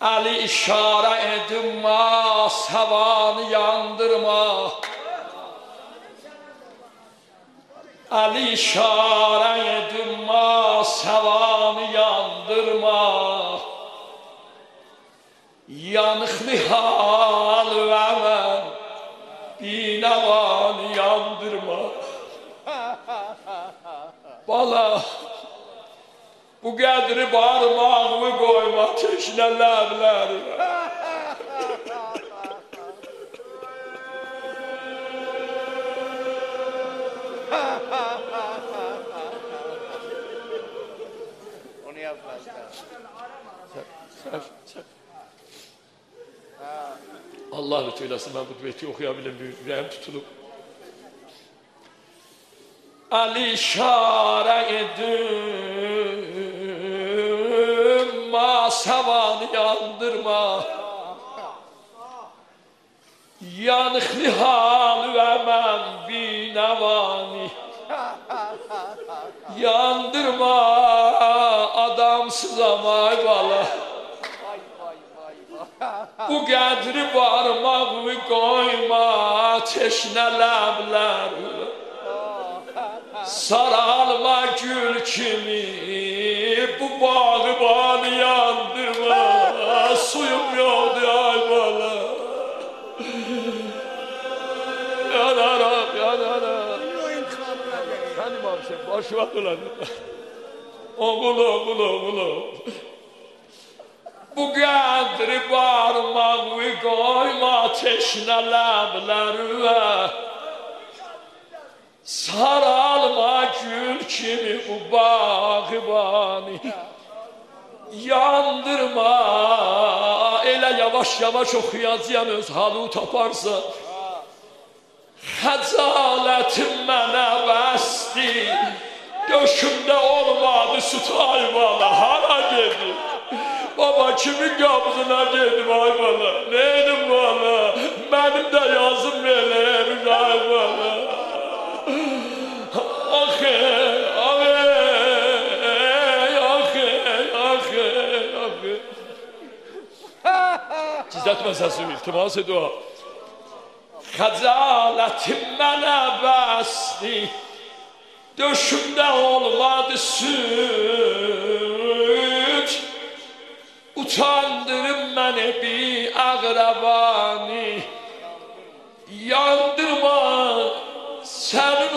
Ali işare edinmez, havanı yandırma. Ali işare edinmez, havanı yandırma. Yanıklı hal ve ben binavanı yandırma. Bala bu kadri parmağımı koyma teşnelerlerime. Onu yapmaz. Allah lütfeylesin, ben bu beyti okuyabilirim, yüreğim tutulup. Ali işare edinme, savanı yandırma. Yanıklı hal ve ben binevani. Yandırma adamsız ama eyvallah. Bu kadri parmağımı koyma teşne ləblər. Saralma gül kimi bu bağbanı yandırma. Suyum yoktu ay bala. Yanaram yanaram. Sen imam sen boş ver ulan. Oğlum. Bu kadri parmağımı koyma teşne ləblərə. Saralma gül kimi bu bağbanı. Yandırma. Elə yavaş oxuyacağım öz halı taparsa. Xəcalətim mənə bəsdi. Döşümdə olmadı süt ayvalı. Hara gedim? Baba kimin kapısına geldim ayvalı? Neydim bana? Benim de yazım belirmiş ayvalı. Cizletme sesimi, iltimas ediyor. Xəcaletim mənə bəsdi. Döşümdə olmadı süt. Utandırım məni bir ağrabani. Yandırma senin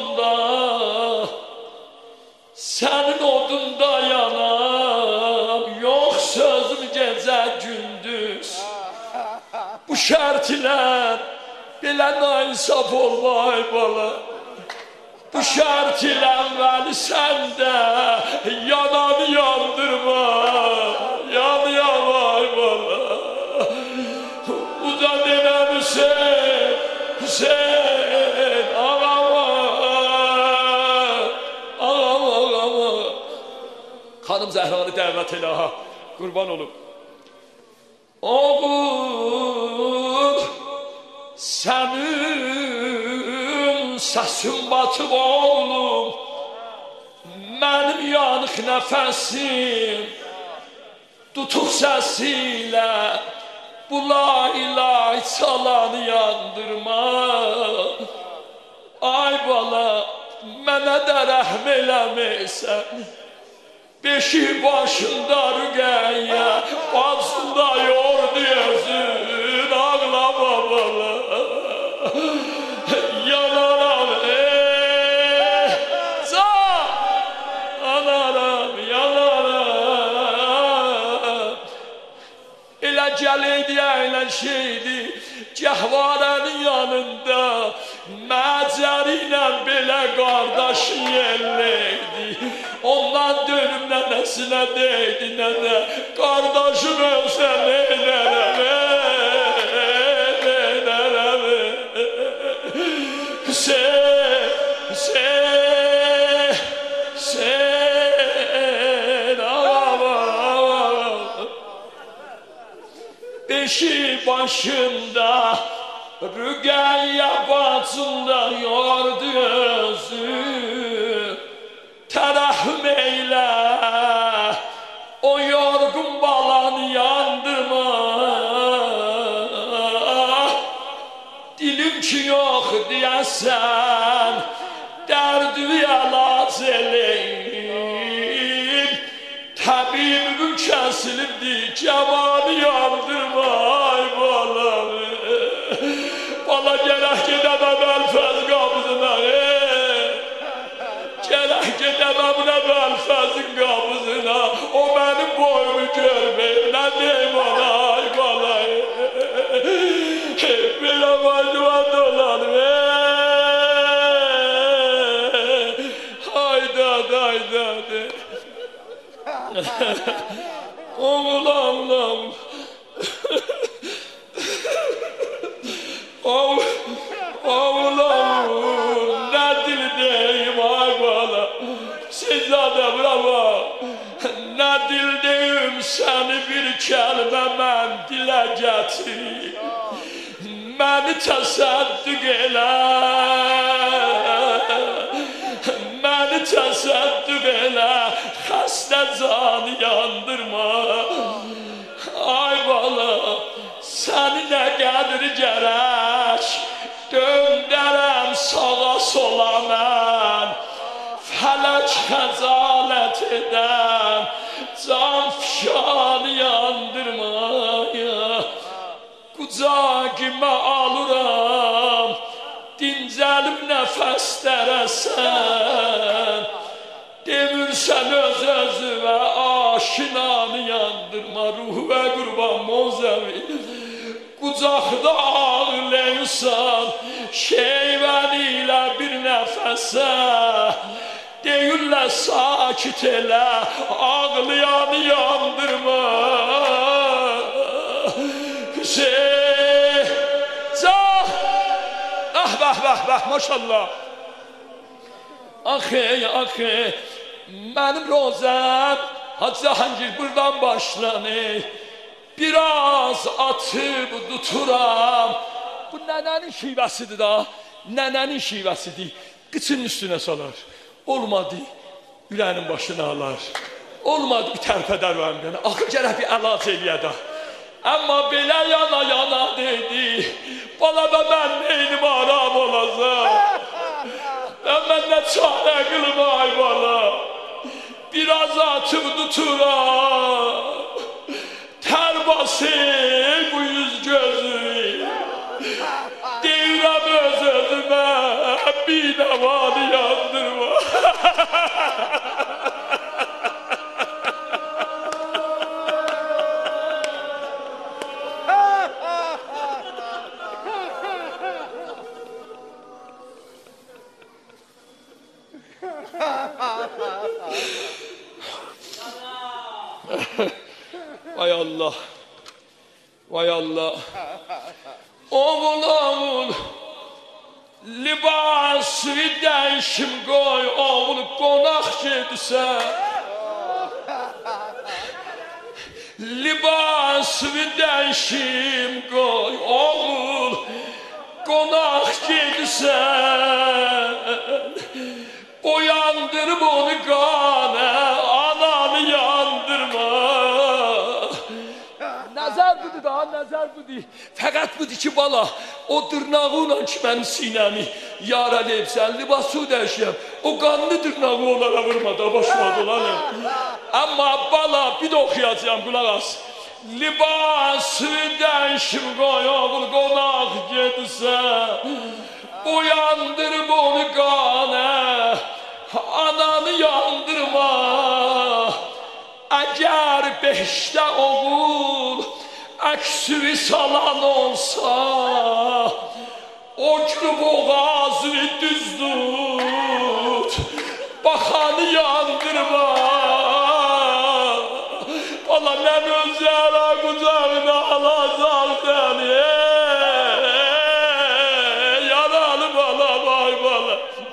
odunda yanam. Yok sözüm gece gündüz. Bu şart ile belə nainsaf olma ay bala. Bu şart ile vəli səndə yananı yandırma. Yan ay bala. Uzan denəm Hüseyin ağama. Xanım Zəhranı dəvət elə ha. Qurban olum. Oğul sənin səsin batıb oğlum. Mənim yanıq nəfəsim tutuq səsilə bu la ilahe çalanı yandırma. Ay bala mənə də rəhm eləməysən. Beşik başında rüqəyyə, bacında yordu özün, ağlama bala. Yanaram anaram yanaram. Elə gələydi elə şeydi, gəhvarənin yanında Məcəri ilə belə qardaşın yerləydi. Ondan dönüm nənəsinə deydi nənə, qardaşın ölsə neynərəm. Hüseyin ağama. Beşi başında Rüqəyyə bacında yordu özü. Tərəhüm eylə, o yorgun balanı yandırma. deyəsən, dərdi əlac eləyim. Təbibim kəsilibdi, cəmanı yandırma, ay balamı. Bala gərək gedəməm Əlfəz qapısına, gərək gedəməm Əlfəzin qapısına. O mənim boyumu görməyib, nə deyim ona, ay balayı. Belə başıma dolanım, haydad, haydad. Oğlan, oğlan, nə dil deyim ay bala, siz adə bravo, nə dil deyim səni bir kəlmə mən dilə gətir, məni təsəddüq elə, məni təsəddüq elə, xəstə canı yandırma. Ay bala, səni nə qədir gərək, döndərəm sağa sola mən, fələk xəcalət edən, can fişanı yandırmaya. Qucağıma alıram, dincəlib nəfəs dərəsən, demirsən öz-özümə aşinanı yandırma, ruhuvə qurban Monzəvi. Qucaqda ağlayırsan, şeyvəni ilə bir nəfəsə, deyirlər sakit elə, ağlayanı yandırma. Hüseyin, can, bəh, maşallah. Axı, mənim rozəm Hacı Cahangir buradan başlanır. Biraz atıb tuturam. Bu nənənin şivəsidir da, nənənin şivəsidir. Qıçın üstünə salar. Olmadı, ürənin başına alar. Olmadı, bir tərpədər o əmrəni. Axı gərək bir əlac eləyədə. Amma belə yana dedi. Bala da mən neynim aram olacaq. Mən nə çarə qılım ay bala. Biraz atıb tuturam. Tər basır bu yüz gözü. Deyirəm öz-özümə bir nəvanı yandırma. Vay Allah, vay Allah. Oğul, libası dəyişim qoy, oğul qonaq gedirsən. Libası dəyişim qoy, oğul qonaq gedirsən. Boyandırıb onu qanə, ananı yandırma. Nəzər budur da, nəzər budur. Fəqət budur ki, bala, o dırnağıyla ki, mənim sinəmi yara deyibsən, libası dəyişəm. O qanlı dırnağı onlara vurma da, başıma dolanım. Amma bala, bir də oxuyacağım, qulaq as. Libası dəyişim qoy, oğul qonaq gedirsən. Uyandırıb onu qanə, ananı yandırma. Əgər beşdə oğul əksüvi salan olsa, o günü boğazını düz tut, baxanı yandırma. Bala mən özələ qucağına alacaq səni. Yaralı bala, vay bala.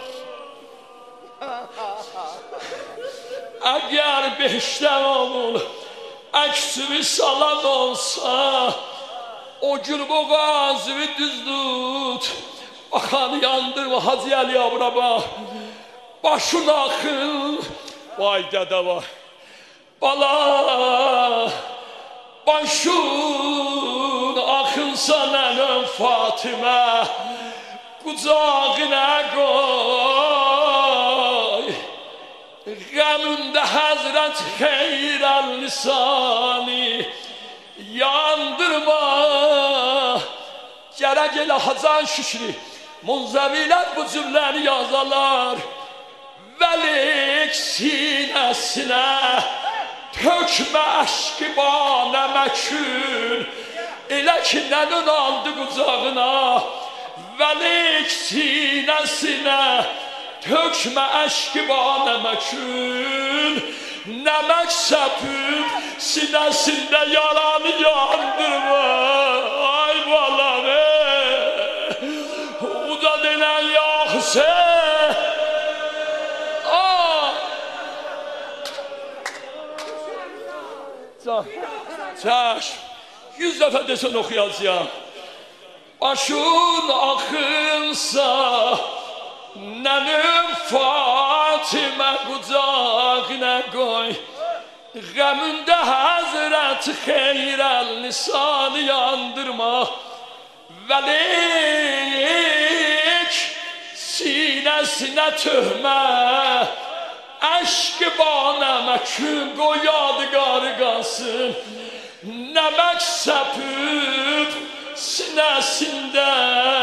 Əgər beşdən oğul əksini salan olsa, o gün boğazını düz tut, baxanı yandırma. Hacı Əliyə bura bax, başın axın, vay dədə var. Bala, başın axınsa nənəm Fatimə, Qucağına koy Qəmündə Həzrət xeyrəl lisani Yandırma Gərək elə Hacan Şükri Munzəvilər bu cümləri yazalar Vəlik sinəsinə Tökmə əşqi banə məkün Elə ki nənün aldı qucağına Vəlik sinəsinə Tökmə əşqi banə məkün Nəmək səpib sinəsində yaranı yandırma Ay balam Uca denən yaxşı Çəş 100 dəfə desən oxuyacağım Başın axınsa Nənəm Fatimə qucağına qoy Qəmündə Həzrət xeyrəl lisanı yandırma Vəlik sinəsinə töhmə Əşq-i banə məkün qoy yadigarı qalsın Nəmək səpib sinəsində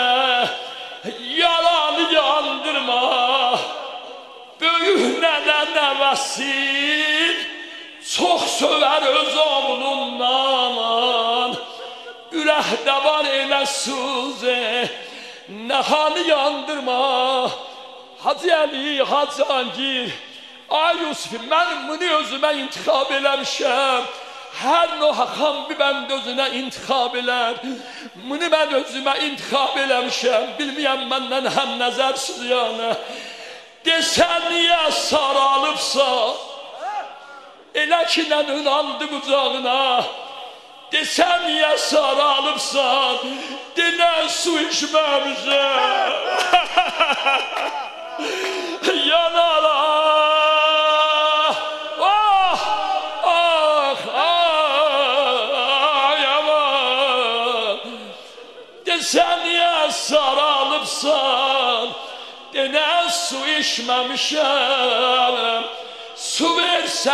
Yalanı yandırma Böyük nənə nəvəsin Çox sövər öz oğlundan Ürəkdə var elə suzə Nəhanı yandırma Hacı Əli, Hacı Angir Ay Yusuf, mən bunu özümə intiqab eləmişəm Hər nohaqam bir bəndə özünə intiqab elər Bunu mən özümə intiqab eləmişəm Bilməyəm məndən həm nəzərsiz yana Desən niyə saralıbsa Elə ki nənün aldı qucağına Desən niyə saralıbsan Denən su içməmişəm Yanalar Sən niyə saralıbsan Denən su içməmişəm Su versə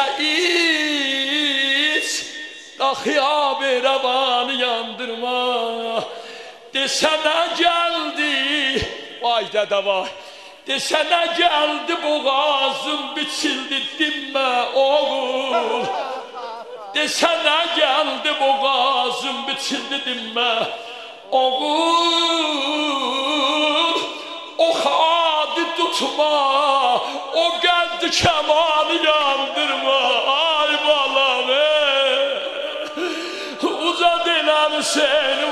iç Daxıya berəvanı yandırma Desənə gəldi Vay dədə vay Desənə gəldi boğazım biçildi dinmə oğul Desənə gəldi boğazım biçildi dinmə Oğul, o xadı tutma, o qədd kəmanı yandırma, ay balam Uca denən Hüseyin